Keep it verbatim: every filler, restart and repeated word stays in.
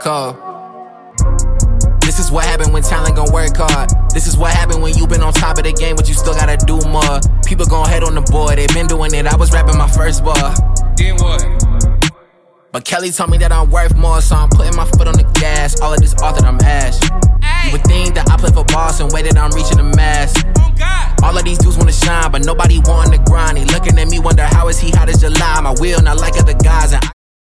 cold. This is what happened when talent gon' work hard. This is what happened when you been on top of the game, but you still gotta do more. People gon' hate on the boy, they been doing it. I was rapping my first bar. Then what? But Kelly told me that I'm worth more, so I'm putting my foot on the gas. All of this off that I'm ash. You would think that I play for Boston, way that I'm reaching the mass. All of these dudes wanna shine, but nobody wanting to grind. They looking at me, wonder how is he hot as July. My wheel not like other guys, and I